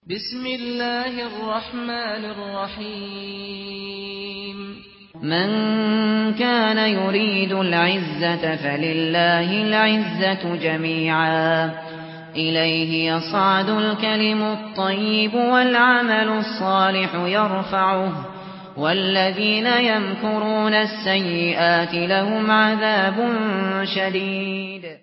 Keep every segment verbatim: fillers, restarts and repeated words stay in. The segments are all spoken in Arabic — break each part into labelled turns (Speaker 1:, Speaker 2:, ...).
Speaker 1: بسم الله الرحمن الرحيم
Speaker 2: من كان يريد العزة فلله العزة جميعا إليه يصعد الكلم الطيب والعمل الصالح يرفعه والذين يمكرون السيئات لهم عذاب شديد.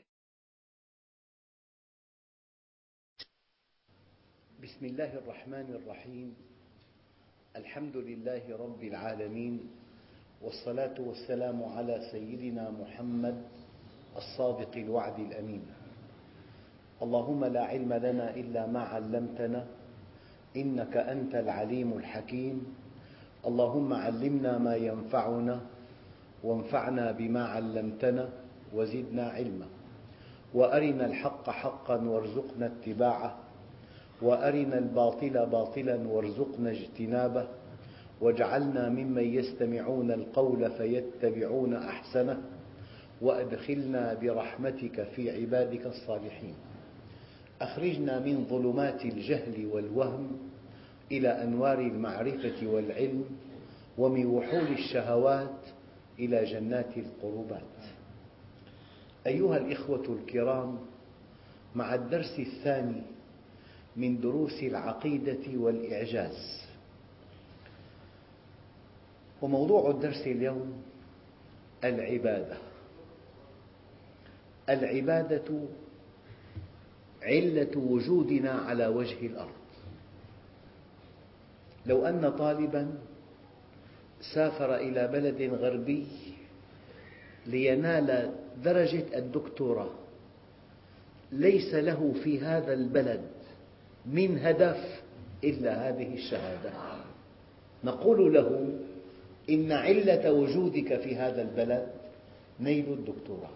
Speaker 3: بسم الله الرحمن الرحيم. الحمد لله رب العالمين، والصلاة والسلام على سيدنا محمد الصادق الوعد الأمين. اللهم لا علم لنا إلا ما علمتنا إنك أنت العليم الحكيم. اللهم علمنا ما ينفعنا وانفعنا بما علمتنا وزدنا علما، وأرنا الحق حقا وارزقنا اتباعه، وأرنا الباطل باطلا وارزقنا اجتنابه، واجعلنا ممن يستمعون القول فيتبعون أحسنه، وأدخلنا برحمتك في عبادك الصالحين. أخرجنا من ظلمات الجهل والوهم إلى أنوار المعرفة والعلم، ومن وحول الشهوات إلى جنات القربات. أيها الإخوة الكرام، مع الدرس الثاني من دروس العقيدة والإعجاز، وموضوع الدرس اليوم العبادة. العبادة علة وجودنا على وجه الأرض. لو أن طالباً سافر إلى بلد غربي لينال درجة الدكتوراه، ليس له في هذا البلد من هدف إلا هذه الشهادة، نقول له إن علة وجودك في هذا البلد نيل الدكتوراه.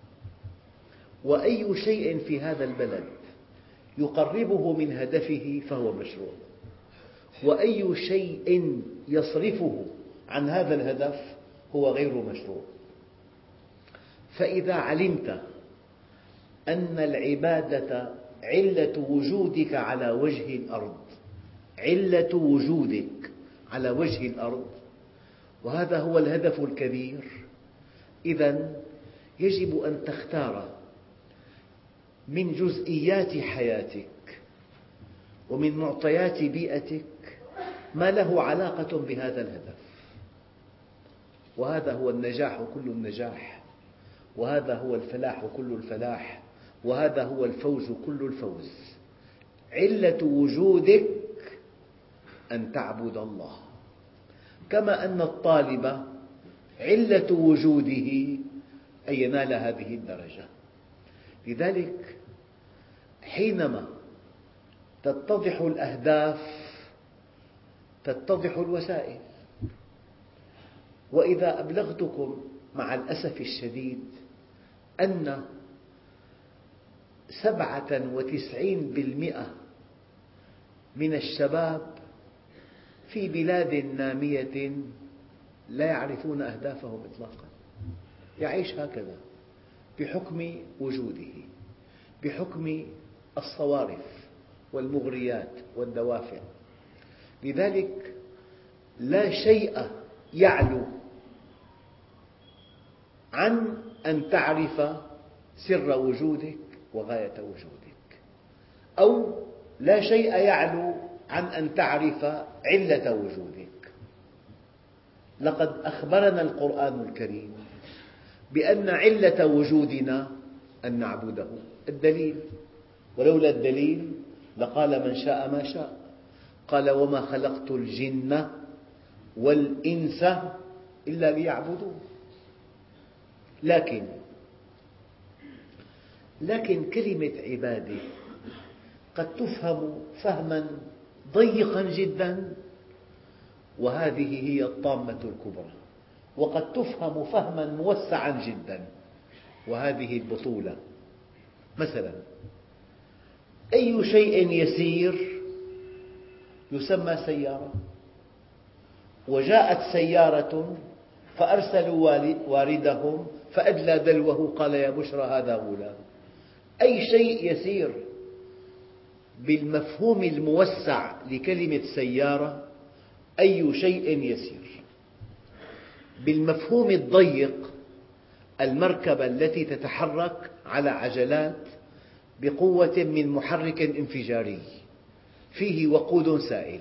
Speaker 3: وأي شيء في هذا البلد يقربه من هدفه فهو مشروع، وأي شيء يصرفه عن هذا الهدف هو غير مشروع. فإذا علمت أن العبادة علة وجودك على وجه الأرض، علة وجودك على وجه الأرض، وهذا هو الهدف الكبير، إذن يجب أن تختار من جزئيات حياتك ومن معطيات بيئتك ما له علاقة بهذا الهدف. وهذا هو النجاح كل النجاح، وهذا هو الفلاح كل الفلاح، وهذا هو الفوز كل الفوز. علة وجودك أن تعبد الله، كما أن الطالب علة وجوده أن ينال هذه الدرجة. لذلك حينما تتضح الأهداف تتضح الوسائل. وإذا أبلغتكم مع الأسف الشديد أن سبعة وتسعين بالمئة من الشباب في بلاد نامية لا يعرفون أهدافهم إطلاقا، يعيش هكذا بحكم وجوده، بحكم الصوارف والمغريات والدوافع. لذلك لا شيء يعلو عن أن تعرف سر وجودك وغاية وجودك، أو لا شيء يعلو عن أن تعرف علة وجودك. لقد أخبرنا القرآن الكريم بأن علة وجودنا أن نعبده. الدليل: ولولا الدليل لقال من شاء ما شاء، قال وما خلقت الجن والإنس إلا ليعبدون. لكن لكن كلمة عبادة قد تفهم فهما ضيقا جدا، وهذه هي الطامة الكبرى، وقد تفهم فهما موسعا جدا، وهذه البطولة. مثلا أي شيء يسير يسمى سيارة، وجاءت سيارة فأرسلوا واردهم فأدلى دلوه قال يا بشرى هذا غلام. أي شيء يسير بالمفهوم الموسع لكلمة سيارة أي شيء يسير. بالمفهوم الضيق المركبة التي تتحرك على عجلات بقوة من محرك انفجاري فيه وقود سائل.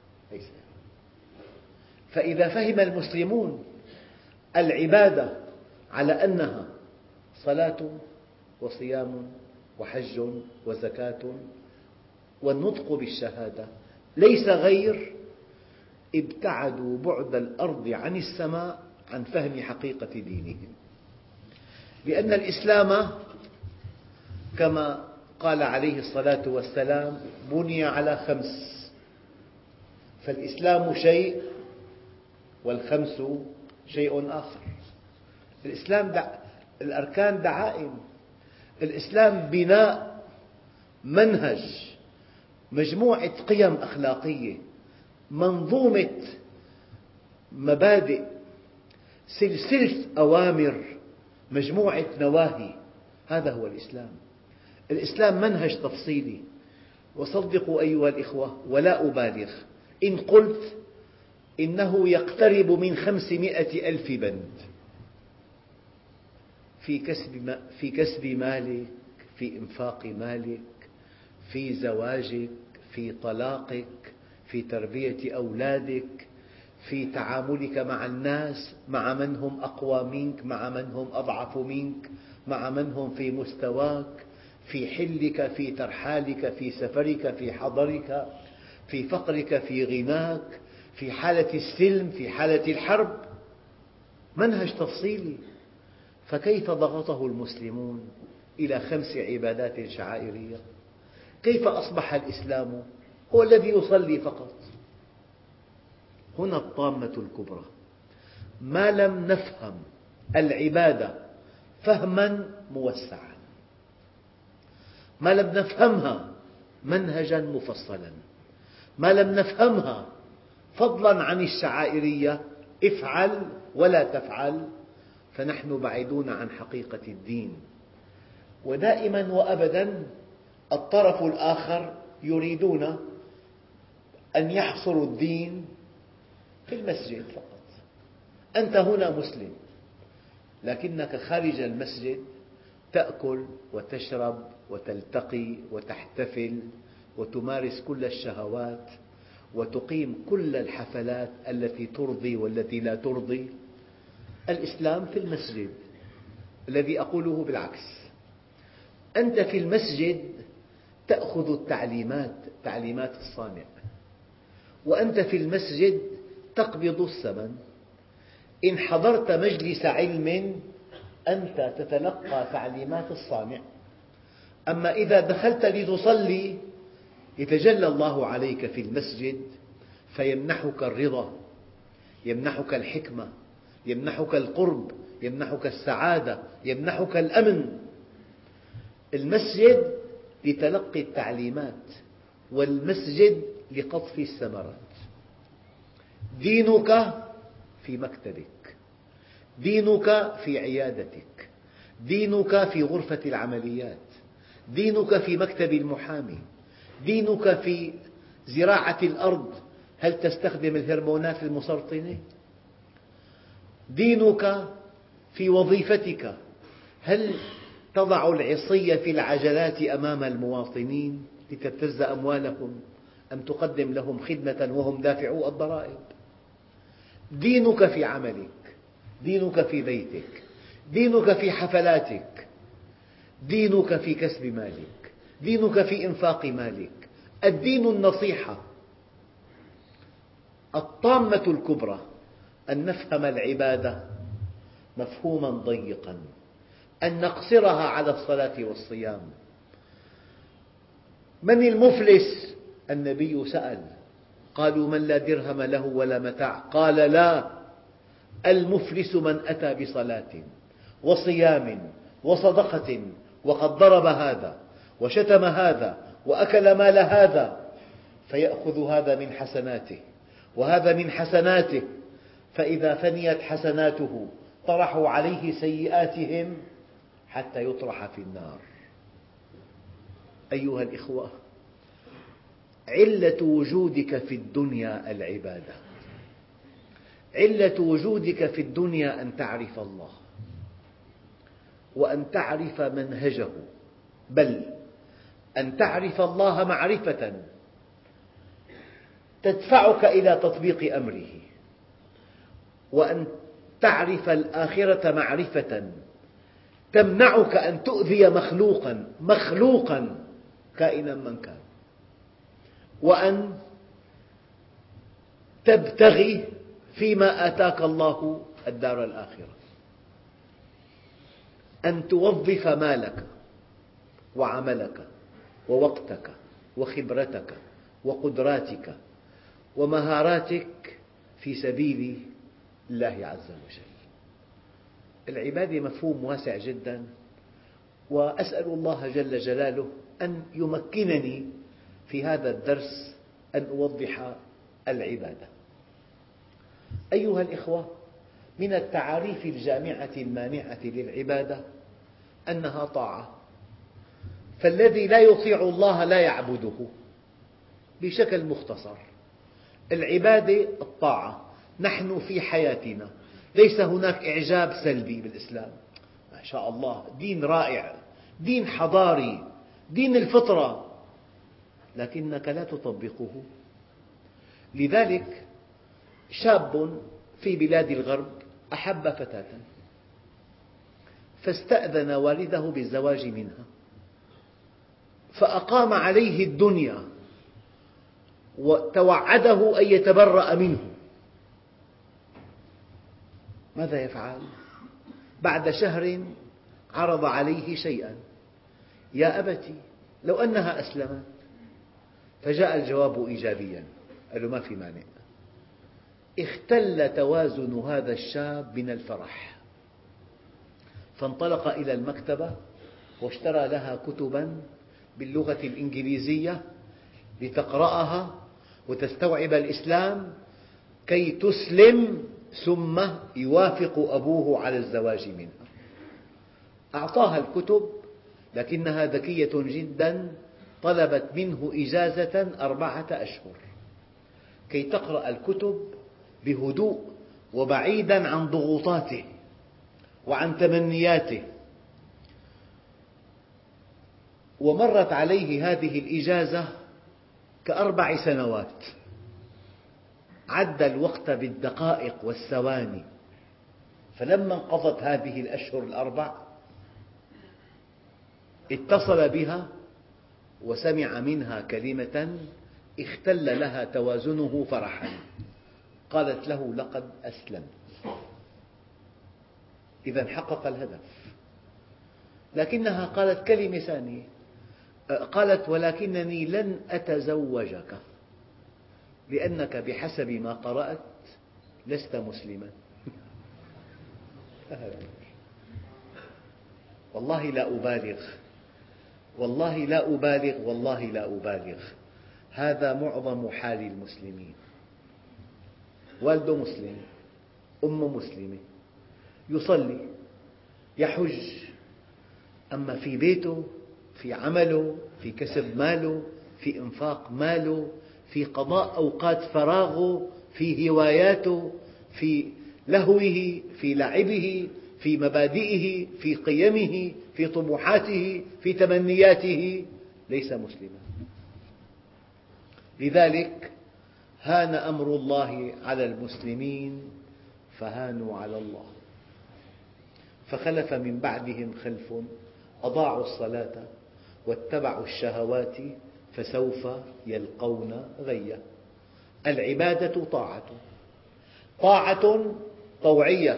Speaker 3: فإذا فهم المسلمون العبادة على أنها صلاة وصيام وحج وزكاة والنطق بالشهادة ليس غير، ابتعدوا بعد الأرض عن السماء عن فهم حقيقة دينهم. لأن الإسلام كما قال عليه الصلاة والسلام بني على خمس، فالإسلام شيء والخمس شيء آخر. الإسلام دع... الأركان دعائم، الإسلام بناء منهج، مجموعة قيم أخلاقية، منظومة مبادئ، سلسلة أوامر، مجموعة نواهي. هذا هو الإسلام. الإسلام منهج تفصيلي، وصدقوا أيها الإخوة ولا أبالغ إن قلت إنه يقترب من خمسمائة ألف بند في كسب في كسب مالك، في إنفاق مالك، في زواجك، في طلاقك، في تربية أولادك، في تعاملك مع الناس، مع من هم أقوى منك، مع من هم أضعف منك، مع من هم في مستواك، في حلك، في ترحالك، في سفرك، في حضرك، في فقرك، في غناك، في حالة السلم، في حالة الحرب. منهج تفصيلي. فكيف ضغطه المسلمون إلى خمس عبادات شعائرية؟ كيف أصبح الإسلام هو الذي يصلي فقط؟ هنا الطامة الكبرى. ما لم نفهم العبادة فهما موسعا، ما لم نفهمها منهجا مفصلا، ما لم نفهمها فضلا عن الشعائرية افعل ولا تفعل، فنحن بعيدون عن حقيقة الدين. ودائما وأبدا الطرف الآخر يريدون أن يحصروا الدين في المسجد فقط. أنت هنا مسلم، لكنك خارج المسجد تأكل وتشرب وتلتقي وتحتفل وتمارس كل الشهوات وتقيم كل الحفلات التي ترضي والتي لا ترضي. الإسلام في المسجد، الذي أقوله بالعكس. أنت في المسجد تأخذ التعليمات، تعليمات الصانع، وأنت في المسجد تقبض الثمن. إن حضرت مجلس علم أنت تتلقى تعليمات الصانع. أما إذا دخلت لتصلي يتجلى الله عليك في المسجد فيمنحك الرضا، يمنحك الحكمة، يمنحك القرب، يمنحك السعادة، يمنحك الأمن. المسجد لتلقي التعليمات، والمسجد لقطف الثمرات. دينك في مكتبك، دينك في عيادتك، دينك في غرفة العمليات، دينك في مكتب المحامي، دينك في زراعة الأرض، هل تستخدم الهرمونات المسرطنة؟ دينك في وظيفتك، هل تضع العصي في العجلات أمام المواطنين لتبتز أموالهم أم تقدم لهم خدمة وهم دافعو الضرائب؟ دينك في عملك، دينك في بيتك، دينك في حفلاتك، دينك في كسب مالك، دينك في إنفاق مالك. الدين النصيحة. الطامة الكبرى أن نفهم العبادة مفهوما ضيقا، أن نقصرها على الصلاة والصيام. من المفلس؟ النبي سأل، قالوا من لا درهم له ولا متاع؟ قال لا، المفلس من أتى بصلاة وصيام وصدقة وقد ضرب هذا وشتم هذا وأكل مال هذا، فيأخذ هذا من حسناته وهذا من حسناته، فإذا فنيت حسناته طرحوا عليه سيئاتهم حتى يطرح في النار. أيها الإخوة، علة وجودك في الدنيا العبادة، علة وجودك في الدنيا أن تعرف الله وأن تعرف منهجه، بل أن تعرف الله معرفة تدفعك إلى تطبيق أمره، وأن تعرف الآخرة معرفة تمنعك أن تؤذي مخلوقا مخلوقا كائنا من كان، وأن تبتغي فيما آتاك الله الدار الآخرة، أن توظف مالك وعملك ووقتك وخبرتك وقدراتك ومهاراتك في سبيل الله عز وجل. العبادة مفهوم واسع جدا، وأسأل الله جل جلاله أن يمكنني في هذا الدرس أن أوضح العبادة. أيها الإخوة، من التعاريف الجامعة المانعة للعبادة أنها طاعة، فالذي لا يطيع الله لا يعبده. بشكل مختصر، العبادة الطاعة. نحن في حياتنا ليس هناك إعجاب سلبي بالإسلام، ما شاء الله دين رائع، دين حضاري، دين الفطرة، لكنك لا تطبقه. لذلك شاب في بلاد الغرب أحب فتاة فاستأذن والده بالزواج منها، فأقام عليه الدنيا وتوعده أن يتبرأ منه. ماذا يفعل؟ بعد شهر عرض عليه شيئا: يا أبت لو أنها أسلمت. فجاء الجواب إيجابيا، قال له ما في مانع. اختل توازن هذا الشاب من الفرح، فانطلق إلى المكتبة واشترى لها كتبا باللغة الإنجليزية لتقرأها وتستوعب الإسلام كي تسلم، ثم يوافق أبوه على الزواج منها. أعطاها الكتب، لكنها ذكية جدا، طلبت منه إجازة أربعة أشهر كي تقرأ الكتب بهدوء وبعيدا عن ضغوطاته وعن تمنياته. ومرت عليه هذه الإجازة كأربع سنوات، عد الوقت بالدقائق والثواني. فلما انقضت هذه الأشهر الأربع اتصل بها وسمع منها كلمة اختل لها توازنه فرحا، قالت له: لقد أسلمت. إذا حقق الهدف. لكنها قالت كلمة ثانية، قالت: ولكنني لن أتزوجك لأنك بحسب ما قرأت لست مسلما. والله لا أبالغ، والله لا أبالغ، والله لا أبالغ، هذا معظم حال المسلمين. والده مسلم، أمه مسلمة، يصلي، يحج، أما في بيته، في عمله، في كسب ماله، في إنفاق ماله، في قضاء أوقات فراغه، في هواياته، في لهوه، في لعبه، في مبادئه، في قيمه، في طموحاته، في تمنياته، ليس مسلما. لذلك هان أمر الله على المسلمين فهانوا على الله. فخلف من بعدهم خلف أضاعوا الصلاة واتبعوا الشهوات فسوف يلقون غيا. العبادة طاعة، طاعة طوعية.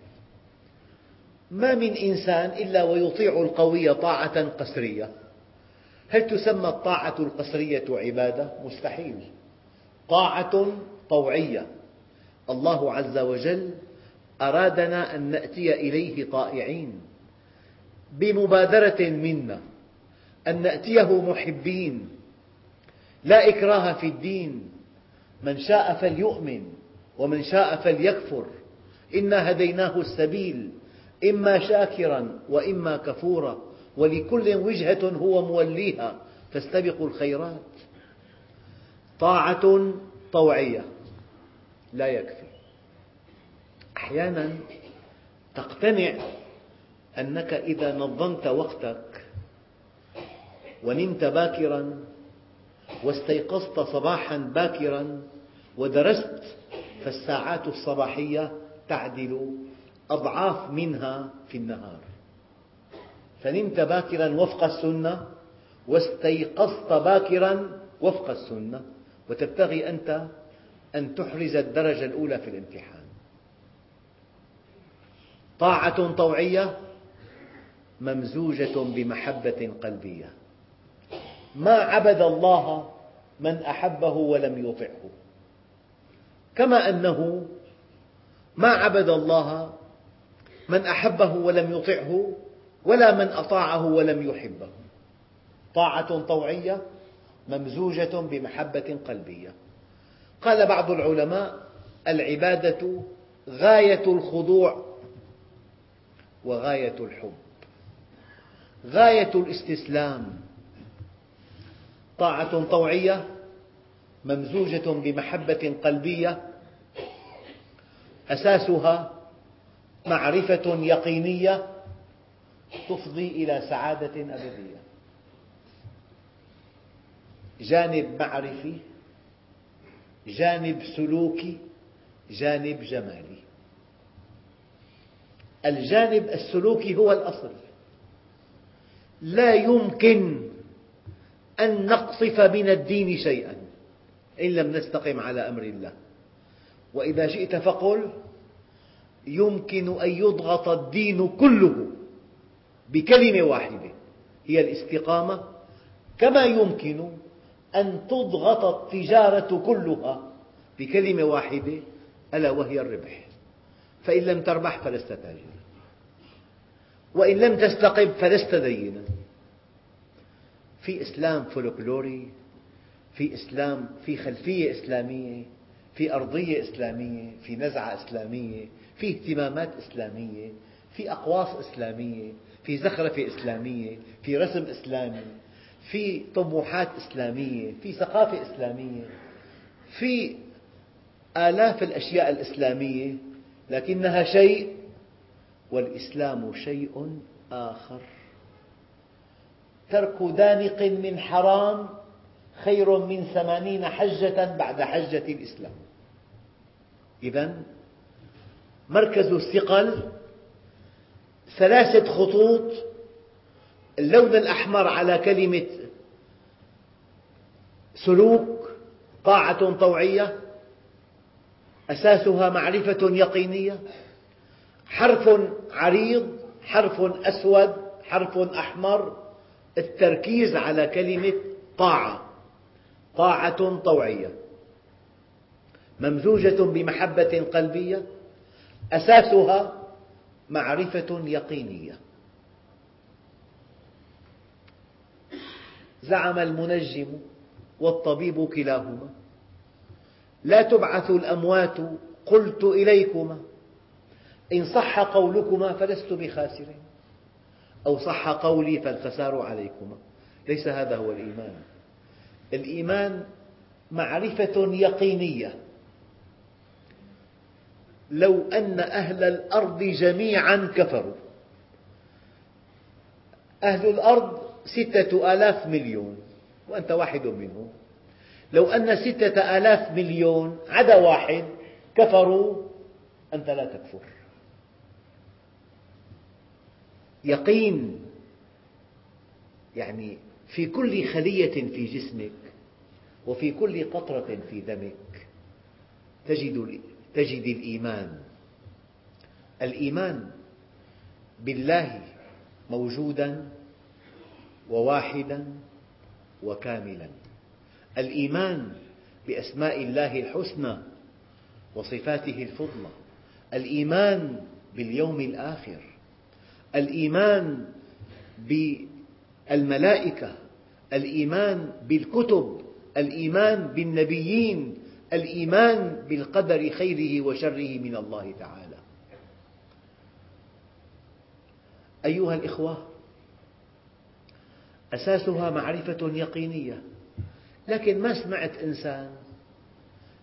Speaker 3: ما من إنسان إلا ويطيع القوي طاعة قسرية. هل تسمى الطاعة القسرية عبادة؟ مستحيل. طاعة طوعية. الله عز وجل أرادنا أن نأتي إليه طائعين بمبادرة منا، أن نأتيه محبين. لا إكراه في الدين، من شاء فليؤمن ومن شاء فليكفر، إنا هديناه السبيل، إما شاكرا وإما كفورا، ولكل وجهة هو موليها، فاستبقوا الخيرات. طاعة طوعية لا يكفي. أحيانا تقتنع أنك إذا نظمت وقتك ونمت باكرا واستيقظت صباحا باكرا ودرست، فالساعات الصباحية تعدل أضعاف منها في النهار. فنمت باكرا وفق السنة واستيقظت باكرا وفق السنة، وتبتغي أنت أن تحرز الدرجة الأولى في الامتحان. طاعة طوعية ممزوجة بمحبة قلبية. ما عبد الله من أحبه ولم يطعه، كما أنه ما عبد الله من أحبه ولم يطعه ولا من أطاعه ولم يحبه. طاعة طوعية ممزوجة بمحبة قلبية. قال بعض العلماء: العبادة غاية الخضوع وغاية الحب، غاية الاستسلام. طاعة طوعية ممزوجة بمحبة قلبية، أساسها معرفة يقينية تفضي إلى سعادة أبدية. جانب معرفي، جانب سلوكي، جانب جمالي. الجانب السلوكي هو الأصل. لا يمكن أن نقطف من الدين شيئا إن لم نستقم على أمر الله. وإذا شئت فقل: يمكن أن يضغط الدين كله بكلمة واحدة هي الاستقامة، كما يمكن أن تضغط التجارة كلها بكلمة واحدة ألا وهي الربح. فإن لم تربح فلست تاجرا، وإن لم تستقم فلست دينا. في إسلام فولكلوري، في إسلام في خلفية إسلامية، في أرضية إسلامية، في نزعة إسلامية، في اهتمامات إسلامية، في أقواس إسلامية، في زخرفة إسلامية، في رسم إسلامي، في طموحات إسلامية، في ثقافة إسلامية، في آلاف الأشياء الإسلامية، لكنها شيء والإسلام شيء آخر. ترك دانق من حرام خير من ثمانين حجة بعد حجة الإسلام. إذن مركز الثقل ثلاثة خطوط: اللون الأحمر على كلمة سلوك، طاعة طوعية أساسها معرفة يقينية، حرف عريض، حرف أسود، حرف أحمر، التركيز على كلمة طاعة. طاعة طوعية ممزوجة بمحبة قلبية، أساسها معرفة يقينية. زعم المنجم والطبيب كلاهما: لا تبعث الأموات، قلت إليكما إن صح قولكما فلست بخاسر، أو صح قولي فالخسار عليكما. ليس هذا هو الإيمان. الإيمان معرفة يقينية. لو أن أهل الأرض جميعا كفروا، أهل الأرض ستة آلاف مليون وأنت واحد منهم، لو أن ستة آلاف مليون عدا واحد كفروا، أنت لا تكفر. يقين، يعني في كل خلية في جسمك وفي كل قطرة في دمك تجد, تجد الإيمان. الإيمان بالله موجودا وواحدا وكاملا. الإيمان بأسماء الله الحسنى وصفاته الفضلى. الإيمان باليوم الآخر. الإيمان بالملائكة. الإيمان بالكتب. الإيمان بالنبيين. الإيمان بالقدر خيره وشره من الله تعالى. أيها الإخوة، أساسها معرفة يقينية. لكن ما سمعت إنسان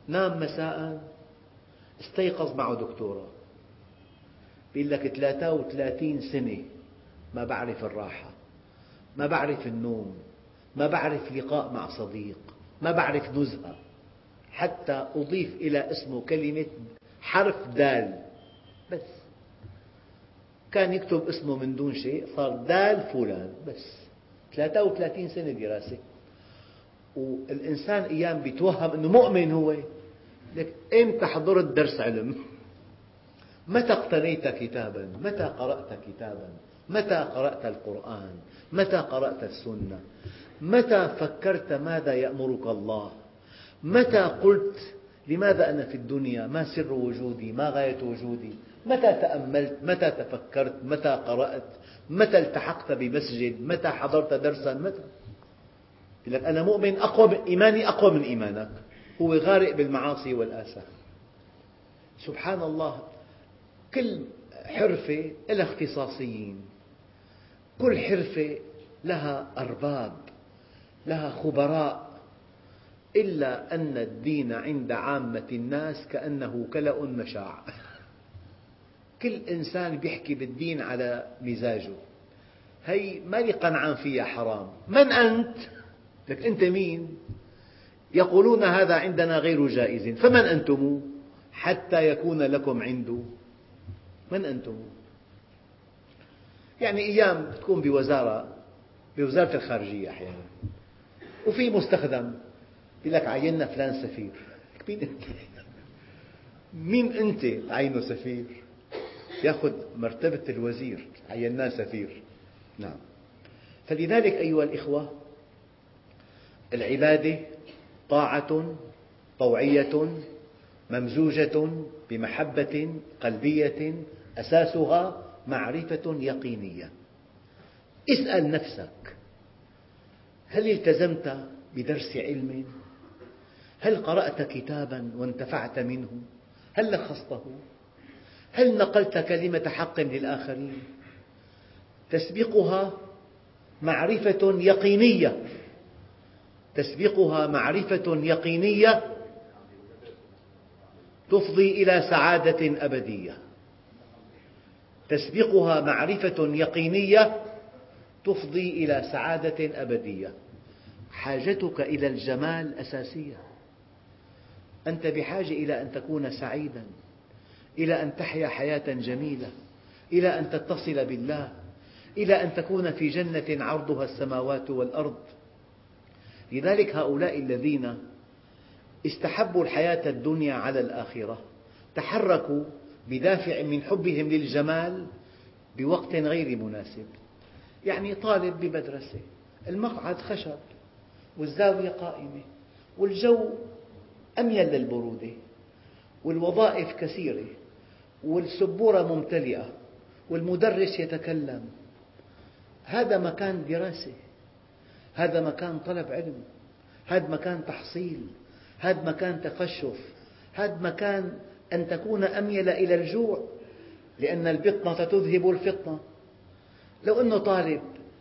Speaker 3: نام مساء استيقظ معه دكتوراه، بيقول لك ثلاثة وثلاثين سنة ما بعرف الراحة، ما بعرف النوم، ما بعرف لقاء مع صديق، ما بعرف نزهة، حتى أضيف إلى اسمه كلمة حرف دال بس. كان يكتب اسمه من دون شيء صار دال فلان بس. ثلاثة وثلاثين سنة دراسة. والإنسان أيام بيتوهم أنه مؤمن هو. لك إمتى حضرت درس علم؟ متى اقتنيت كتابا؟ متى قرأت كتابا؟ متى قرأت القرآن؟ متى قرأت السنة؟ متى فكرت ماذا يأمرك الله؟ متى قلت لماذا أنا في الدنيا؟ ما سر وجودي؟ ما غاية وجودي؟ متى تأملت؟ متى تفكرت؟ متى قرأت؟ متى التحقت بمسجد؟ متى حضرت درسا؟ متى؟ يقول لك أنا مؤمن أقوى من إيماني أقوى من إيمانك. هو غارق بالمعاصي والآثام. سبحان الله، كل حرفة لها اختصاصيين، كل حرفة لها أرباب، لها خبراء، إلا أن الدين عند عامة الناس كأنه كلأ مشاع. كل إنسان يحكي بالدين على مزاجه. هي ما لي قنعان فيها حرام. من أنت؟ لك أنت مين؟ يقولون هذا عندنا غير جائز، فمن أنتم حتى يكون لكم عنده؟ من أنتم؟ يعني أيام تكون بوزارة بوزارة الخارجية أحيانا وفي مستخدم يقول لك عيننا فلان سفير. مين أنت؟ مين أنت عينه سفير؟ يأخذ مرتبة الوزير، عيناه سفير. نعم. فلذلك أيها الإخوة، العبادة طاعة طوعية ممزوجة بمحبة قلبية أساسها معرفة يقينية. اسأل نفسك: هل التزمت بدرس علم؟ هل قرأت كتابا وانتفعت منه؟ هل لخصته؟ هل نقلت كلمة حق للآخرين؟ تسبقها معرفة يقينية، تسبقها معرفة يقينية تفضي إلى سعادة أبدية، تسبقها معرفة يقينية تفضي إلى سعادة أبدية. حاجتك إلى الجمال أساسية. أنت بحاجة إلى أن تكون سعيدا، إلى أن تحيا حياة جميلة، إلى أن تتصل بالله، إلى أن تكون في جنة عرضها السماوات والأرض. لذلك هؤلاء الذين استحبوا الحياة الدنيا على الآخرة تحركوا بدافع من حبهم للجمال بوقت غير مناسب. يعني طالب بمدرسة، المقعد خشب والزاوية قائمة والجو أميل للبرودة والوظائف كثيرة والسبورة ممتلئة والمدرس يتكلم. هذا مكان دراسة، هذا مكان طلب علم، هذا مكان تحصيل، هذا مكان تقشف، هذا مكان أن تكون أميل إلى الجوع، لأن البطنة تذهب الفطنة. لو أنه طالب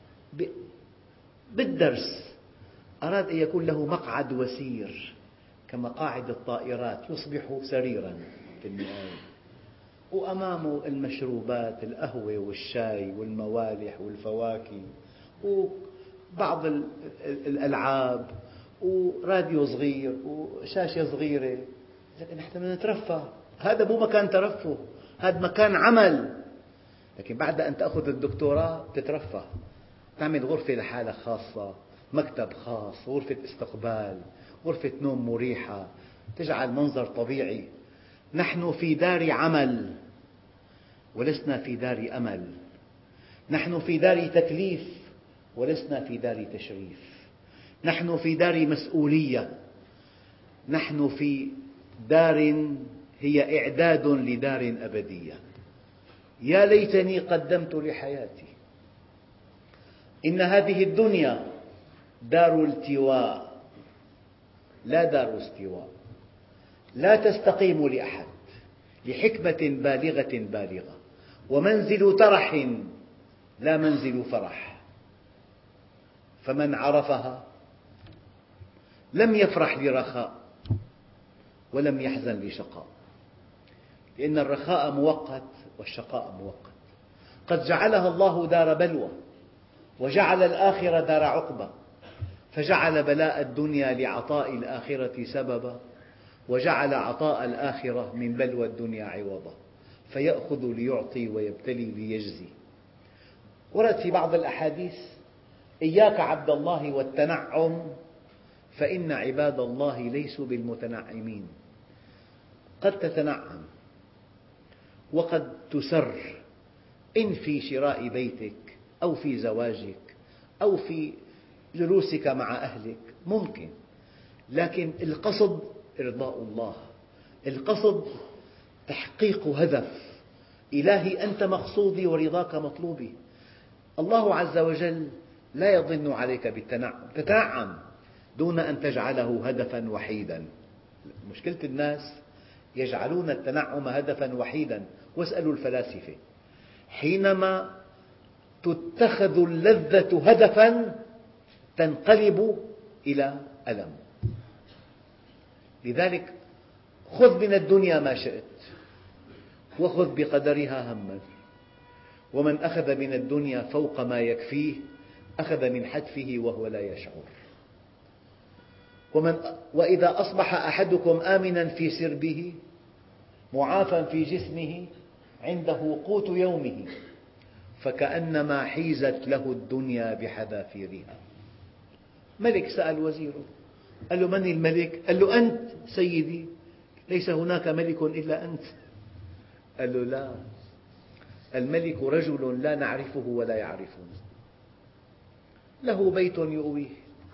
Speaker 3: بالدرس أراد أن يكون له مقعد وسير كمقاعد الطائرات يصبح سريرا في النهاية، وأمامه المشروبات، القهوة والشاي والموالح والفواكه وبعض الألعاب وراديو صغير وشاشة صغيرة. لكن نحن بدنا نترفه. هذا مو مكان ترفه، هذا مكان عمل. لكن بعد أن تأخذ الدكتوراه تترفه، تعمل غرفة لحالك خاصة، مكتب خاص، غرفة استقبال، غرفة نوم مريحة، تجعل منظر طبيعي. نحن في دار عمل ولسنا في دار أمل. نحن في دار تكليف ولسنا في دار تشريف. نحن في دار مسؤولية. نحن في دار هي إعداد لدار أبدية. يا ليتني قدمت لحياتي. إن هذه الدنيا دار التواء لا دار استواء، لا تستقيم لأحد لحكمة بالغة بالغة، ومنزل ترح لا منزل فرح. فمن عرفها لم يفرح لرخاء، ولم يحزن لشقاء، لأن الرخاء مؤقت والشقاء مؤقت. قد جعلها الله دار بلوى، وجعل الآخرة دار عقبة، فجعل بلاء الدنيا لعطاء الآخرة سببا، وجعل عطاء الآخرة من بلوى الدنيا عوضا، فيأخذ ليعطي ويبتلي ليجزي. ورد في بعض الأحاديث: إياك عبد الله والتنعم فإن عباد الله ليسوا بالمتنعمين. قد تتنعم وقد تسر، إن في شراء بيتك أو في زواجك أو في جلوسك مع أهلك ممكن، لكن القصد إرضاء الله، القصد تحقيق هدف إلهي، أنت مقصودي ورضاك مطلوبي. الله عز وجل لا يضن عليك بالتنعم، تتنعم دون أن تجعله هدفا وحيدا. مشكلة الناس يجعلون التنعم هدفا وحيدا، واسألوا الفلاسفة، حينما تتخذ اللذة هدفا تنقلب إلى ألم. لذلك خذ من الدنيا ما شئت، وخذ بقدرها هما، ومن أخذ من الدنيا فوق ما يكفيه أخذ من حتفه وهو لا يشعر. ومن وإذا أصبح أحدكم آمنا في سربه معافى في جسمه عنده قوت يومه فكأنما حيزت له الدنيا بحذافيرها. ملك سأل وزيره، قال له: من الملك؟ قال له: أنت سيدي، ليس هناك ملك إلا أنت. قال له: لا، الملك رجل لا نعرفه ولا يعرفنا، له بيت يؤويه،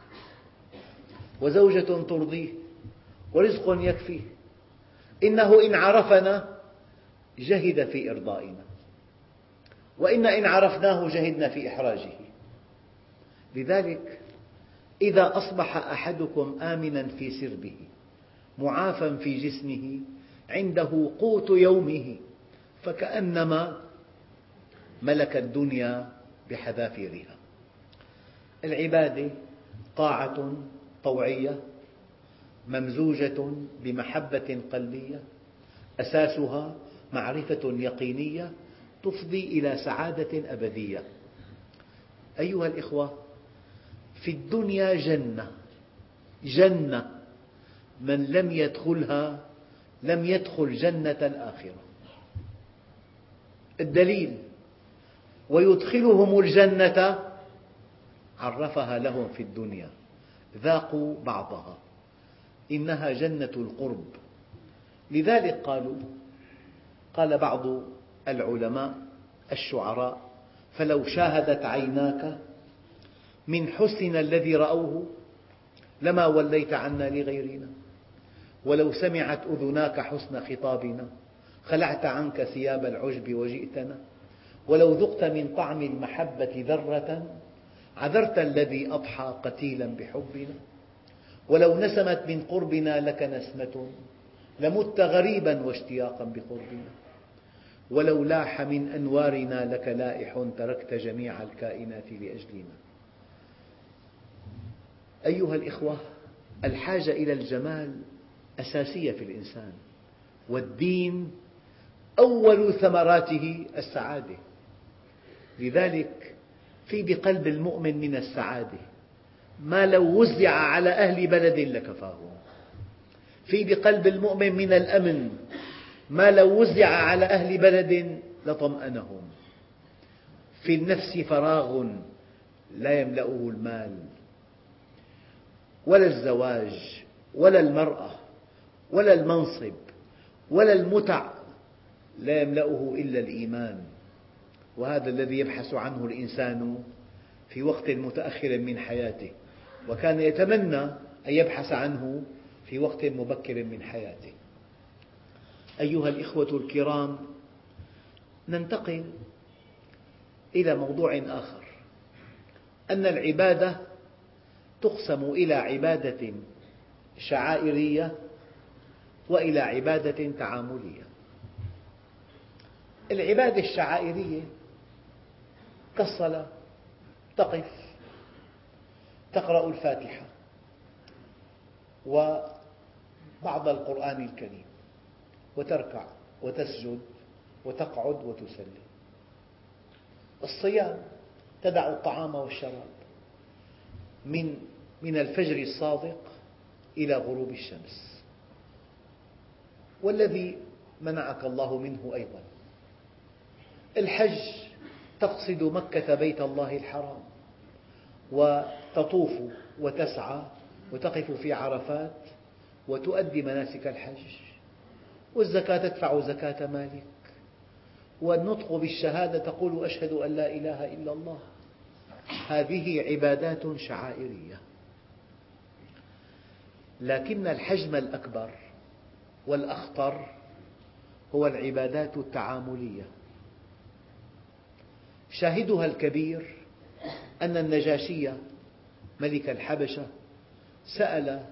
Speaker 3: وزوجة ترضيه، ورزق يكفيه، إنه إن عرفنا جهد في إرضائنا، وإنا إن عرفناه جهدنا في إحراجه. لذلك إذا أصبح أحدكم آمنا في سربه معافى في جسمه عنده قوت يومه فكأنما ملك الدنيا بحذافيرها. العبادة طاعة طوعية ممزوجة بمحبة قلبية أساسها معرفة يقينية تفضي إلى سعادة أبدية. أيها الإخوة، في الدنيا جنة جنة من لم يدخلها لم يدخل جنة الآخرة. الدليل: ويدخلهم الجنة عرفها لهم في الدنيا، ذاقوا بعضها، إنها جنة القرب. لذلك قالوا قال بعض العلماء الشعراء: فلو شاهدت عيناك من حسننا الذي رأوه لما وليت عنا لغيرنا، ولو سمعت أذناك حسن خطابنا خلعت عنك ثياب العجب وجئتنا، ولو ذقت من طعم المحبة ذرة عذرت الذي أضحى قتيلا بحبنا، ولو نسمت من قربنا لك نسمة لمت غريبا واشتياقا بقربنا، ولو لاح من أنوارنا لك لائح تركت جميع الكائنات لأجلنا. أيها الإخوة، الحاجة إلى الجمال أساسية في الإنسان، والدين أول ثمراته السعادة. لذلك في بقلب المؤمن من السعادة ما لو وزع على أهل بلد لكفاهم، في بقلب المؤمن من الأمن ما لو وزع على أهل بلد لطمأنهم، في النفس فراغ لا يملأه المال ولا الزواج ولا المرأة ولا المنصب ولا المتع، لا يملأه إلا الإيمان، وهذا الذي يبحث عنه الإنسان في وقت متأخر من حياته، وكان يتمنى أن يبحث عنه في وقت مبكر من حياته. أيها الإخوة الكرام، ننتقل إلى موضوع آخر، أن العبادة تقسم إلى عبادة شعائرية وإلى عبادة تعاملية. العبادة الشعائرية كالصلاة، تقف تقرأ الفاتحة بعض القرآن الكريم وتركع وتسجد وتقعد وتسلم. الصيام تدع الطعام والشراب من من الفجر الصادق إلى غروب الشمس، والذي منعك الله منه أيضا. الحج تقصد مكة بيت الله الحرام وتطوف وتسعى وتقف في عرفات وتؤدي مناسك الحج، والزكاة تدفع زكاة مالك، والنطق بالشهادة تقول أشهد أن لا إله إلا الله. هذه عبادات شعائرية، لكن الحجم الأكبر والأخطر هو العبادات التعاملية. شاهدها الكبير أن النجاشي ملك الحبشة سأل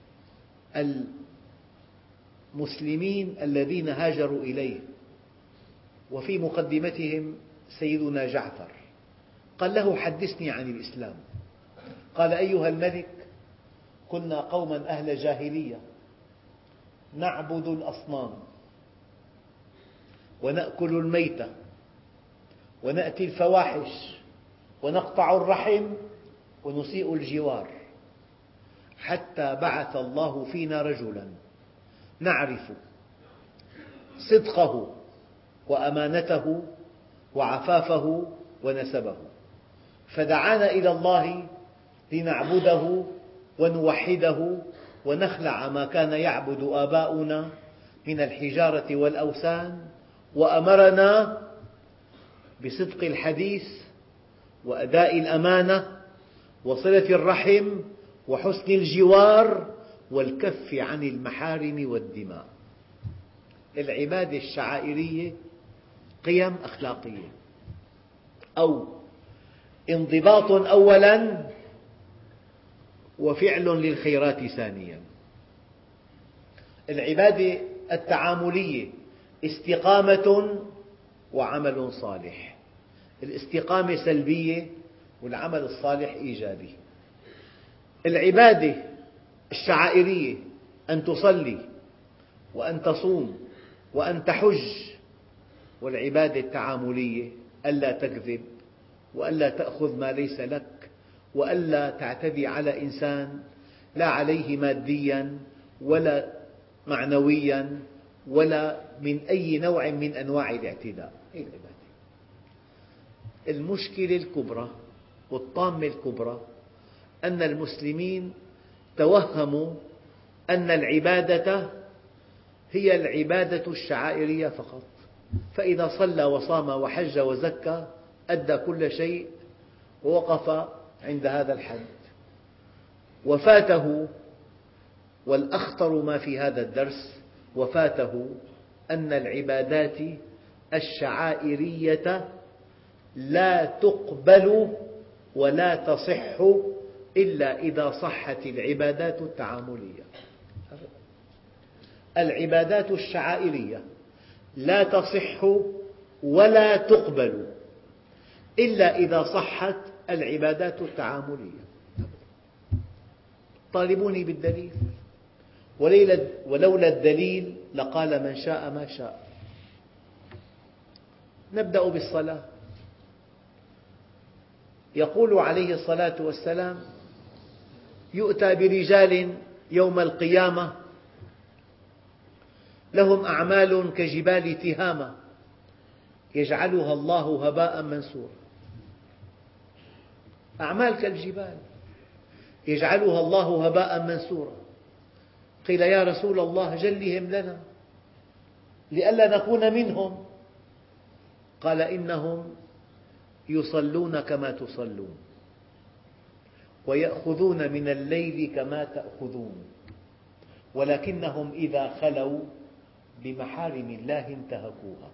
Speaker 3: المسلمين الذين هاجروا إليه، وفي مقدمتهم سيدنا جعفر، قال له: حدثني عن الإسلام. قال: أيها الملك، كنا قوما أهل جاهلية نعبد الأصنام ونأكل الميتة ونأتي الفواحش ونقطع الرحم ونسيء الجوار، حتى بعث الله فينا رجلا نعرف صدقه وأمانته وعفافه ونسبه، فدعانا إلى الله لنعبده ونوحده ونخلع ما كان يعبد آباؤنا من الحجارة والأوثان، وأمرنا بصدق الحديث وأداء الأمانة وصلة الرحم وحسن الجوار والكف عن المحارم والدماء. العبادة الشعائرية قيم أخلاقية، أو انضباط أولاً وفعل للخيرات ثانياً. العبادة التعاملية استقامة وعمل صالح. الاستقامة سلبية والعمل الصالح إيجابي. العبادة الشعائرية أن تصلي وأن تصوم وأن تحج، والعبادة التعاملية ألا تكذب وألا تأخذ ما ليس لك وألا تعتدي على إنسان لا عليه مادياً ولا معنوياً ولا من أي نوع من أنواع الاعتداء. هذه العبادة. المشكلة الكبرى والطامة الكبرى أن المسلمين توهموا أن العبادة هي العبادة الشعائرية فقط، فإذا صلى وصام وحج وزكى أدى كل شيء ووقف عند هذا الحد. وفاته، والأخطر ما في هذا الدرس، وفاته أن العبادات الشعائرية لا تقبل ولا تصح إلا إذا صحت العبادات التعاملية. العبادات الشعائرية لا تصح ولا تقبل إلا إذا صحت العبادات التعاملية. طالبوني بالدليل، ولولا الدليل لقال من شاء ما شاء. نبدأ بالصلاة. يقول عليه الصلاة والسلام: يؤتى برجال يوم القيامة لهم أعمال كجبال تهامة يجعلها الله هباء منثورا. أعمال كالجبال يجعلها الله هباء منثورا. قيل: يا رسول الله جلهم لنا لئلا نكون منهم. قال: إنهم يصلون كما تصلون ويأخذون من الليل كما تأخذون، ولكنهم إذا خلوا بمحارم الله انتهكوها.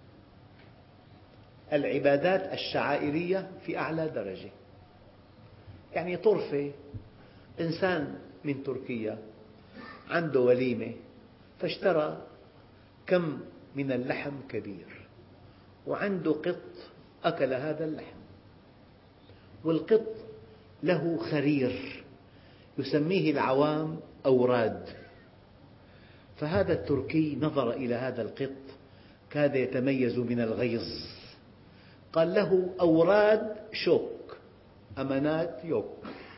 Speaker 3: العبادات الشعائرية في أعلى درجة. يعني طرفة، إنسان من تركيا عنده وليمة فاشترى كم من اللحم كبير، وعنده قط أكل هذا اللحم، والقط له خرير يسميه العوام أوراد، فهذا التركي نظر إلى هذا القط كاد يتميز من الغيظ، قال له: أوراد شوك، أمانات يوك.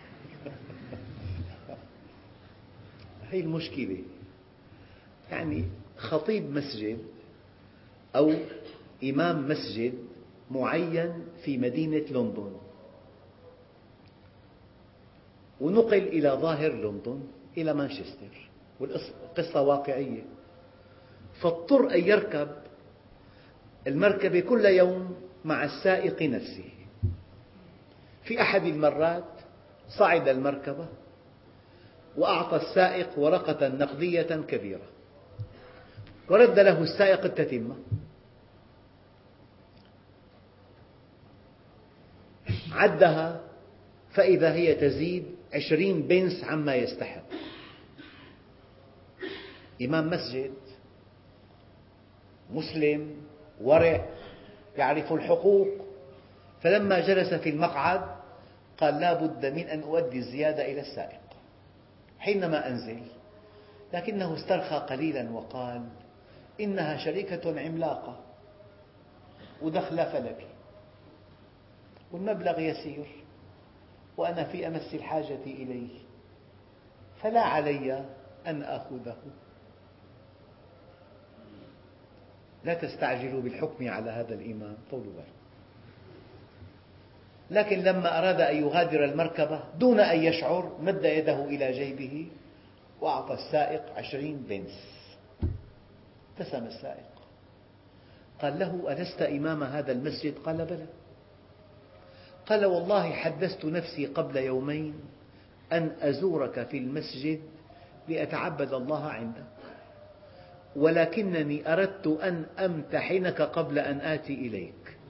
Speaker 3: هي المشكلة. يعني خطيب مسجد أو إمام مسجد معين في مدينة لندن ونقل إلى ظاهر لندن إلى مانشستر، والقصة واقعية، فاضطر أن يركب المركبة كل يوم مع السائق نفسه. في أحد المرات صعد المركبة وأعطى السائق ورقة نقدية كبيرة، ورد له السائق التتمة. عدها فإذا هي تزيد عشرين بنس عما يستحق. إمام مسجد مسلم ورع يعرف الحقوق، فلما جلس في المقعد قال: لا بد من أن أؤدي الزيادة إلى السائق حينما أنزل. لكنه استرخى قليلا وقال: إنها شركة عملاقة ودخل فلكي والمبلغ يسير وأنا في أمس الحاجة إليه، فلا علي أن آخذه. لا تستعجلوا بالحكم على هذا الإمام، طولوا بالكم. لكن لما أراد أن يغادر المركبة دون أن يشعر مد يده إلى جيبه وأعطى السائق عشرين بنس. ابتسم السائق، قال له: ألست إمام هذا المسجد؟ قال: بلى. قال: والله حدثت نفسي قبل يومين أن أزورك في المسجد لأتعبد الله عندك، ولكنني أردت أن أمتحنك قبل أن آتي إليك.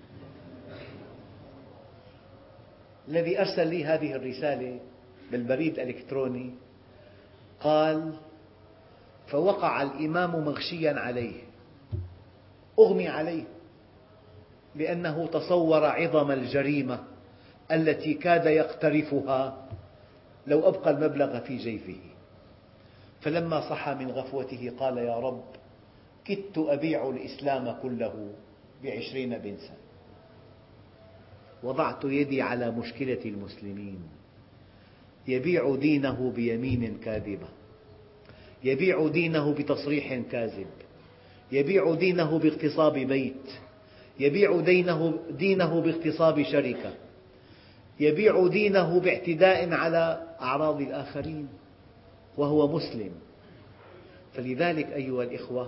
Speaker 3: الذي أرسل لي هذه الرسالة بالبريد الإلكتروني قال: فوقع الإمام مغشيا عليه، أغمي عليه، لأنه تصور عظم الجريمة التي كاد يقترفها لو أبقى المبلغ في جيبه. فلما صحى من غفوته قال: يا رب، كدت أبيع الإسلام كله بعشرين بنسا. وضعت يدي على مشكلة المسلمين. يبيع دينه بيمين كاذبة، يبيع دينه بتصريح كاذب، يبيع دينه باغتصاب بيت، يبيع دينه, دينه باغتصاب شركة، يبيع دينه باعتداء على أعراض الآخرين وهو مسلم. فلذلك أيها الإخوة،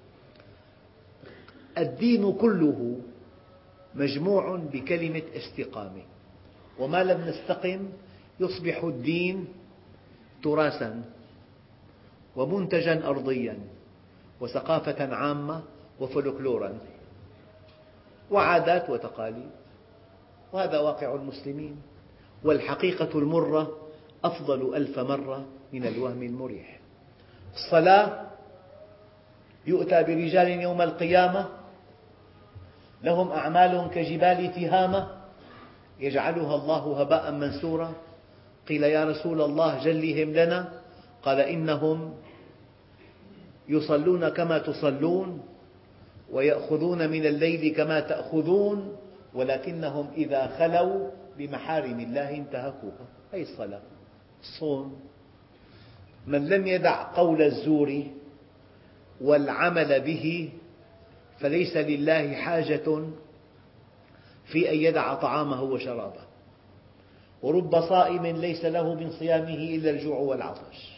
Speaker 3: الدين كله مجموع بكلمة استقامة، وما لم نستقم يصبح الدين تراثا ومنتجا أرضيا وثقافة عامة وفولكلورا وعادات وتقاليد، وهذا واقع المسلمين. والحقيقة المرة أفضل ألف مرة من الوهم المريح. الصلاة يؤتى برجال يوم القيامة لهم أعمال كجبال تهامة يجعلها الله هباء منثورا. قيل: يا رسول الله جلهم لنا. قال: إنهم يصلون كما تصلون ويأخذون من الليل كما تأخذون، ولكنهم إذا خلوا بمحارم الله انتهكوها. هذه الصلاة. الصوم: من لم يدع قول الزور والعمل به فليس لله حاجة في أن يدع طعامه وشرابه، ورب صائم ليس له من صيامه إلا الجوع والعطش.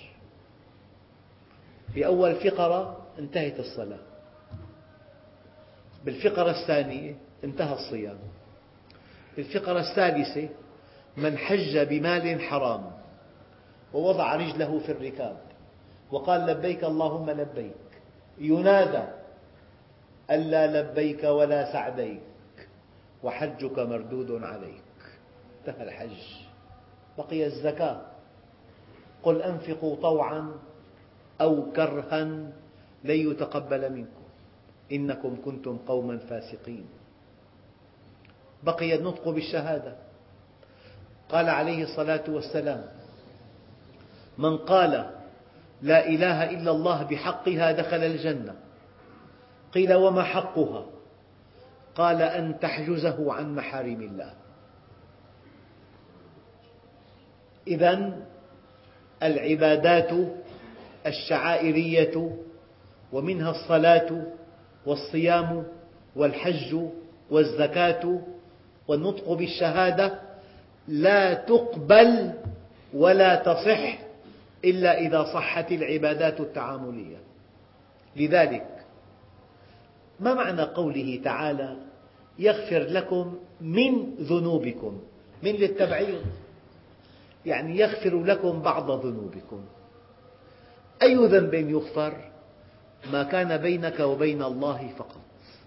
Speaker 3: في أول فقرة انتهت الصلاة، بالفقرة الثانية انتهى الصيام، بالفقرة الثالثة من حج بمال حرام ووضع رجله في الركاب وقال: لبيك اللهم لبيك، ينادى: ألا لبيك ولا سعديك وحجك مردود عليك. انتهى الحج. بقي الزكاة: قل أنفقوا طوعا أو كرها لن يتقبل منكم إنكم كنتم قوما فاسقين. بقي النطق بالشهادة. قال عليه الصلاة والسلام: من قال لا إله إلا الله بحقها دخل الجنة. قيل وما حقها؟ قال أن تحجزه عن محارم الله. إذن العبادات الشعائرية ومنها الصلاة والصيام والحج والزكاة والنطق بالشهادة لا تقبل ولا تصح إلا إذا صحت العبادات التعاملية. لذلك ما معنى قوله تعالى يغفر لكم من ذنوبكم؟ من للتبعيض، يعني يغفر لكم بعض ذنوبكم. أي ذنب يغفر؟ ما كان بينك وبين الله فقط،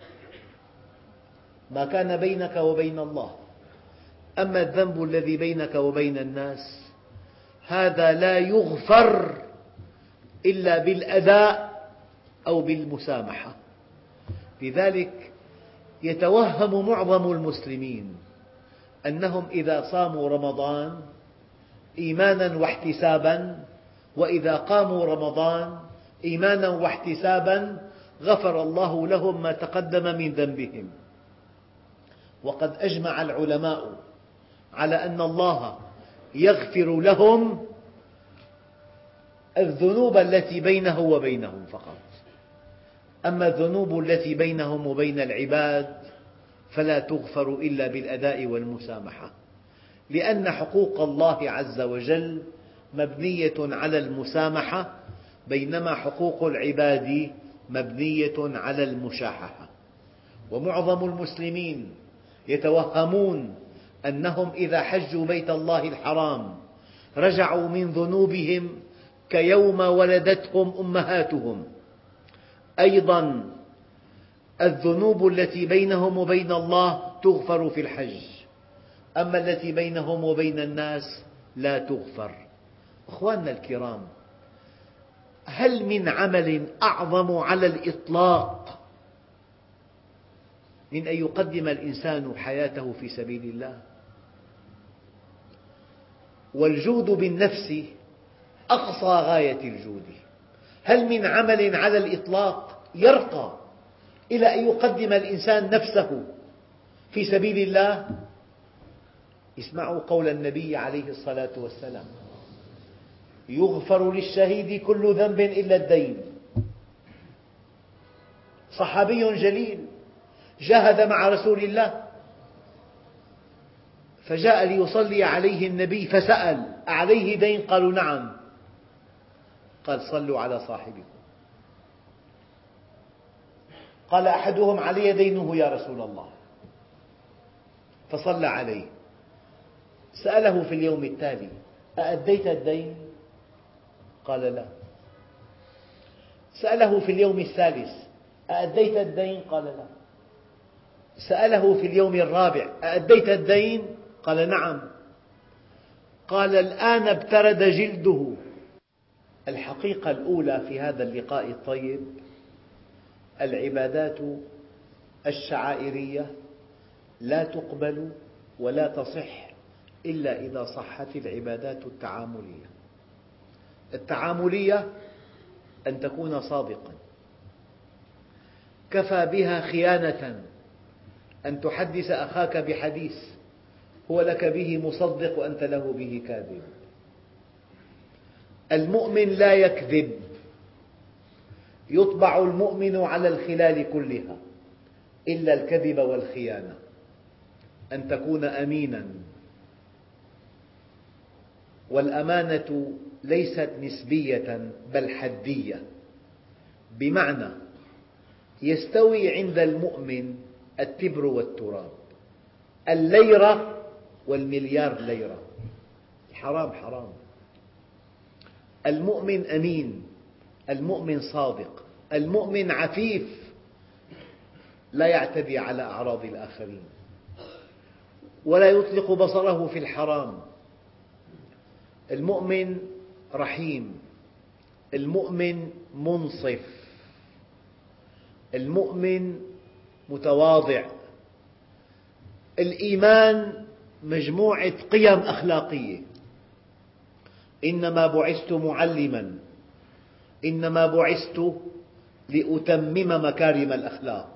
Speaker 3: ما كان بينك وبين الله. أما الذنب الذي بينك وبين الناس هذا لا يغفر إلا بالأداء أو بالمسامحة. لذلك يتوهم معظم المسلمين أنهم إذا صاموا رمضان إيمانا واحتسابا وإذا قاموا رمضان إيمانا واحتسابا غفر الله لهم ما تقدم من ذنبهم. وقد أجمع العلماء على أن الله يغفر لهم الذنوب التي بينه وبينهم فقط، أما الذنوب التي بينهم وبين العباد فلا تغفر إلا بالأداء والمسامحة، لأن حقوق الله عز وجل مبنية على المسامحة، بينما حقوق العباد مبنية على المشاححة. ومعظم المسلمين يتوهمون أنهم إذا حجوا بيت الله الحرام رجعوا من ذنوبهم كيوم ولدتهم أمهاتهم. أيضا الذنوب التي بينهم وبين الله تغفر في الحج، أما التي بينهم وبين الناس لا تغفر. أخواننا الكرام، هل من عمل أعظم على الإطلاق من أن يقدم الإنسان حياته في سبيل الله؟ والجود بالنفس أقصى غاية الجود. هل من عمل على الإطلاق يرقى إلى أن يقدم الإنسان نفسه في سبيل الله؟ اسمعوا قول النبي عليه الصلاة والسلام: يغفر للشهيد كل ذنب إلا الدين. صحابي جليل جاهد مع رسول الله، فجاء ليصلي عليه النبي فسأل: أعليه دين؟ قالوا: نعم. قال: صلوا على صاحبكم. قال أحدهم: علي دينه يا رسول الله، فصلى عليه. سأله في اليوم التالي: أأديت الدين؟ قال: لا. سأله في اليوم الثالث: أأديت الدين؟ قال: لا. سأله في اليوم الرابع: أأديت الدين؟ قال: نعم. قال: الآن ابترد جلده. الحقيقة الأولى في هذا اللقاء الطيب: العبادات الشعائرية لا تقبل ولا تصح إلا إذا صحت العبادات التعاملية. التعاملية أن تكون صادقا، كفى بها خيانة أن تحدث أخاك بحديث هو لك به مصدق وأنت له به كاذب. المؤمن لا يكذب، يطبع المؤمن على الخلال كلها إلا الكذب والخيانة. أن تكون أمينا، والأمانة ليست نسبية بل حدية، بمعنى يستوي عند المؤمن التبر والتراب، الليرة والمليار ليرة. حرام حرام. المؤمن أمين، المؤمن صادق، المؤمن عفيف، لا يعتدي على أعراض الآخرين ولا يطلق بصره في الحرام. المؤمن رحيم، المؤمن منصف، المؤمن متواضع. الإيمان مجموعة قيم أخلاقية. إنما بعثت معلما إنما بعثت لأتمم مكارم الأخلاق.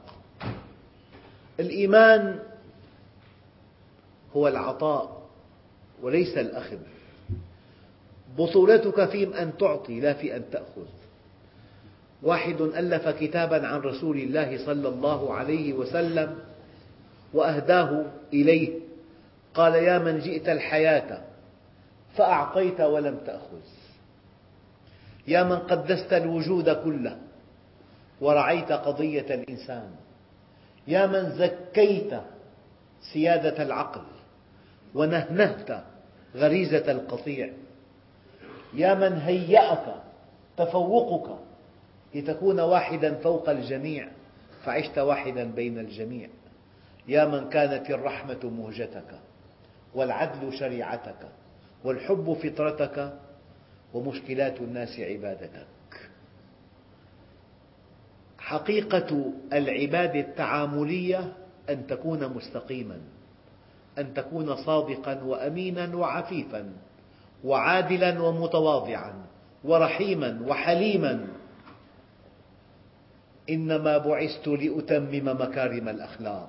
Speaker 3: الإيمان هو العطاء وليس الأخذ. بطولتك في أن تعطي لا في أن تأخذ. واحد ألف كتابا عن رسول الله صلى الله عليه وسلم وأهداه إليه، قال: يا من جئت الحياة فأعطيت ولم تأخذ، يا من قدست الوجود كله ورعيت قضية الإنسان، يا من زكيت سيادة العقل ونهنهت غريزة القطيع، يا من هيأك تفوقك لتكون واحدا فوق الجميع فعشت واحدا بين الجميع، يا من كانت الرحمة مهجتك والعدل شريعتك والحب فطرتك ومشكلات الناس عبادتك. حقيقة العبادة التعاملية أن تكون مستقيما، أن تكون صادقا وأمينا وعفيفا وعادلا ومتواضعا ورحيما وحليما. إنما بعثت لأتمم مكارم الأخلاق.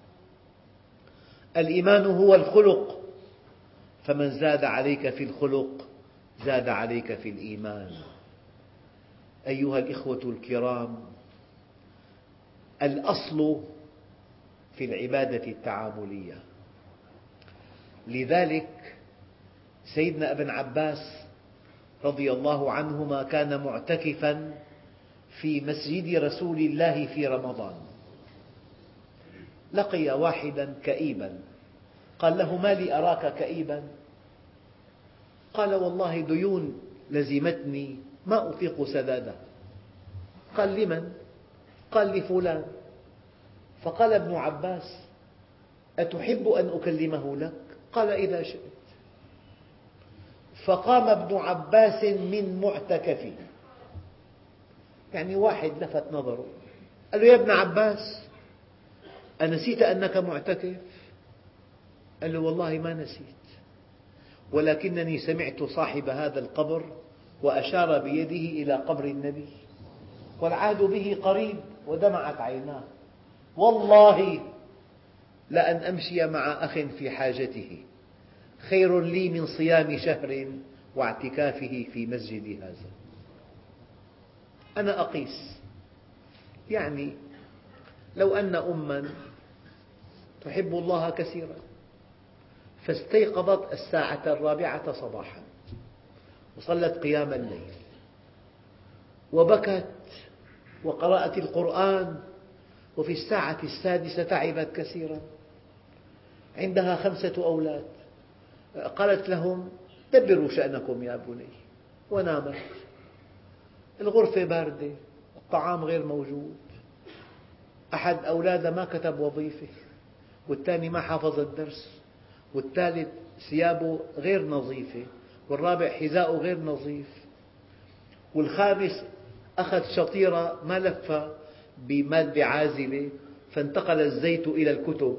Speaker 3: الإيمان هو الخلق، فمن زاد عليك في الخلق زاد عليك في الإيمان. أيها الإخوة الكرام، الأصل في العبادة التعاملية. لذلك سيدنا ابن عباس رضي الله عنهما كان معتكفا في مسجد رسول الله في رمضان، لقي واحدا كئيبا، قال له: ما لي أراك كئيبا؟ قال: والله ديون لزمتني ما أطيق سدادها. قال: لمن؟ قال: لفلان. فقال ابن عباس: أتحب أن أكلمه لك؟ قال: إذا شئت. فقام ابن عباس من معتكفه، يعني واحد لفت نظره، قال له: يا ابن عباس، أنسيت أنك معتكف؟ قال له: والله ما نسيت، ولكنني سمعت صاحب هذا القبر وأشار بيده إلى قبر النبي والعهد به قريب ودمعت عيناه، والله لأن أمشي مع أخ في حاجته خير لي من صيام شهر واعتكافه في مسجد هذا. أنا أقيس، يعني لو أن أماً تحب الله كثيرا فاستيقظت الساعة الرابعة صباحا وصلت قيام الليل وبكت وقرأت القرآن، وفي الساعة السادسة تعبت كثيرا، عندها خمسة أولاد، قالت لهم: دبروا شأنكم يا بني، ونامت. الغرفة باردة، الطعام غير موجود، أحد أولادها ما كتب وظيفة، والثاني ما حافظ الدرس، والثالث ثيابه غير نظيفة، والرابع حذاؤه غير نظيف، والخامس أخذ شطيرة ما لفها بمادة عازلة فانتقل الزيت إلى الكتب.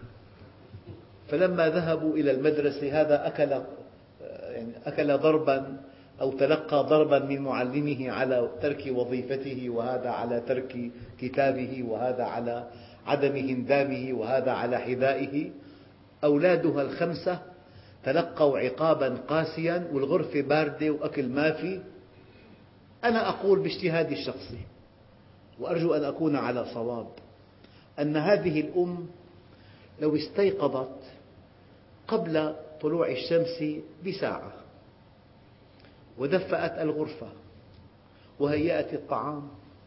Speaker 3: فلما ذهبوا إلى المدرسة هذا أكل يعني أكل ضربا أو تلقى ضربا من معلمه على ترك وظيفته، وهذا على ترك كتابه، وهذا على عدم هندامه، وهذا على حذائه. أولادها الخمسة تلقوا عقابا قاسيا والغرفة باردة وأكل ما في. أنا أقول باجتهادي الشخصي، وأرجو أن أكون على صواب، أن هذه الأم لو استيقظت قبل طلوع الشمس بساعة ودفأت الغرفة وهيأت الطعام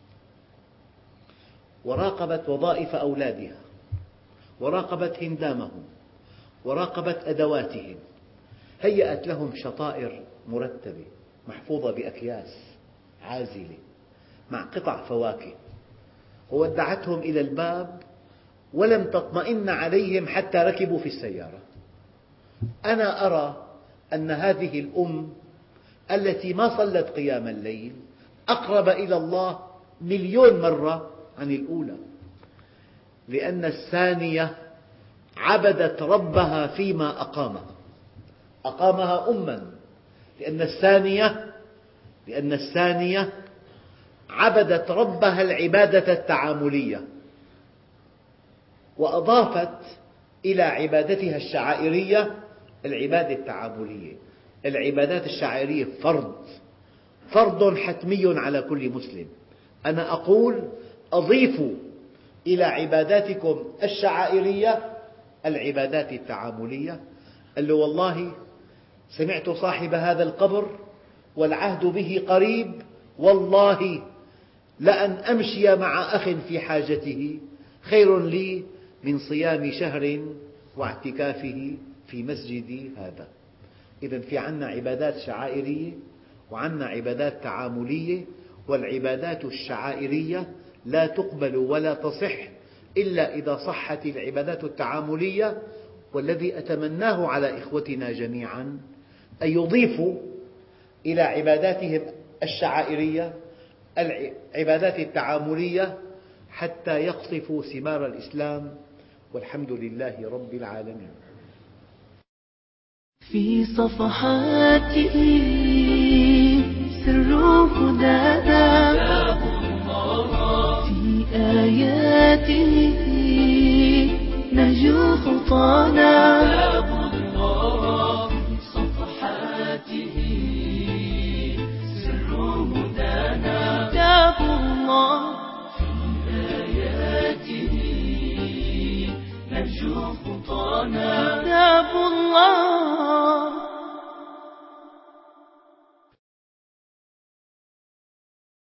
Speaker 3: وراقبت وظائف أولادها وراقبت هندامهم وراقبت أدواتهم، هيأت لهم شطائر مرتبة محفوظة بأكياس عازلة مع قطع فواكه، وودعتهم إلى الباب ولم تطمئن عليهم حتى ركبوا في السيارة. أنا أرى أن هذه الأم التي ما صلت قيام الليل أقرب إلى الله مليون مرة عن الأولى، لأن الثانية عبدت ربها فيما أقامها، أقامها أماً، لأن الثانية لأن الثانية عبدت ربها العبادة التعاملية، وأضافت إلى عبادتها الشعائرية العبادة التعاملية. العبادات الشعائرية فرض فرض حتمي على كل مسلم. أنا أقول أضيفوا إلى عباداتكم الشعائرية العبادات التعاملية. قال له والله سمعت صاحب هذا القبر والعهد به قريب، والله لأن أمشي مع أخ في حاجته خير لي من صيام شهر واعتكافه في مسجدي هذا. إذن في عنا عبادات شعائرية وعنا عبادات تعاملية، والعبادات الشعائرية لا تقبل ولا تصح إلا إذا صحت العبادات التعاملية. والذي أتمناه على إخوتنا جميعا أن يضيفوا إلى عباداتهم الشعائرية العبادات التعاملية حتى يقطفوا ثمار الإسلام، والحمد لله رب العالمين.
Speaker 4: في صفحاته سر هدانا، في آياته نهج خطانا، في صفحاته سر هدانا، كتاب الله في آياته نهج خطانا.